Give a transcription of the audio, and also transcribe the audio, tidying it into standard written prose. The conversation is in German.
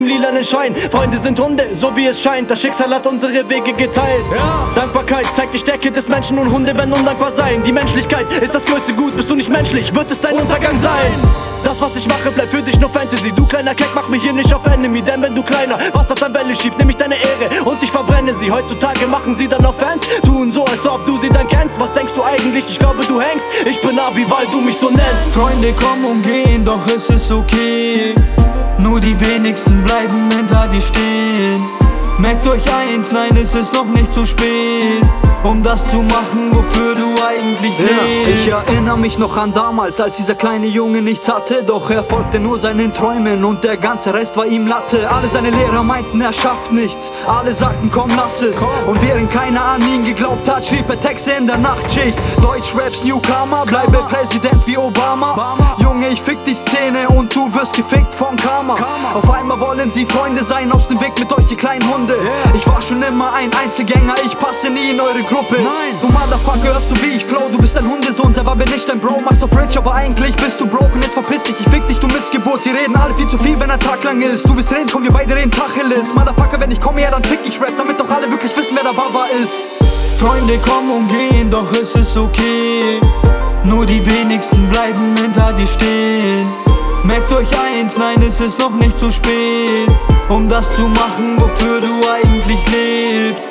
lilanen Schein. Freunde sind Hunde, so wie es scheint. Das Schicksal hat unsere Wege geteilt. Dankbarkeit zeigt die Stärke des Menschen und Hunde werden undankbar sein. Die Menschlichkeit ist das größte Gut. Bist du nicht menschlich, wird es dein Untergang sein. Das, was ich mache, bleibt für dich nur Fantasy. Du kleiner Keck, mach mich hier nicht auf Enemy. Denn wenn du kleiner Bastard-Tabelle schiebst, nehm ich deine Ehre und ich verbrenne sie. Heutzutage machen sie dann auch Fans, tun so, als ob du sie dann kennst. Was denkst du eigentlich? Ich glaube, du hängst. Ich bin Abi, weil du mich so nennst. Freunde kommen und gehen, doch es ist okay. Nur die wenigsten bleiben hinter dir stehen. Merkt euch eins, nein, es ist noch nicht zu spät, um das zu machen, wofür du eigentlich lebst. Ich erinnere mich noch an damals, als dieser kleine Junge nichts hatte. Doch er folgte nur seinen Träumen und der ganze Rest war ihm Latte. Alle seine Lehrer meinten, er schafft nichts. Alle sagten, komm, lass es. Und während keiner an ihn geglaubt hat, schrieb er Texte in der Nachtschicht. Deutschraps Newcomer, bleibe Präsident wie Obama. Junge, ich fick die Szene und du wirst gefickt vom Karma. Auf einmal wollen sie Freunde sein, aus dem Weg mit euch, ihr kleinen Hunde. Ich war schon immer ein Einzelgänger, ich passe nie in eure Gruppe. Nein. Du Motherfucker, hörst du wie ich flow, du bist ein Hundesohn, selber bin ich dein Bro. Machst auf rich, aber eigentlich bist du broke und jetzt verpiss dich, ich fick dich, du Missgeburt. Sie reden alle viel zu viel, wenn ein Tag lang ist. Du willst reden, komm, wir beide reden Tacheles. Motherfucker, wenn ich komme, ja dann fick ich Rap, damit doch alle wirklich wissen, wer der Baba ist. Freunde kommen und gehen, doch es ist okay. Nur die wenigsten bleiben hinter dir stehen. Merkt euch eins, nein, es ist noch nicht zu spät, um das zu machen, wofür du eigentlich lebst.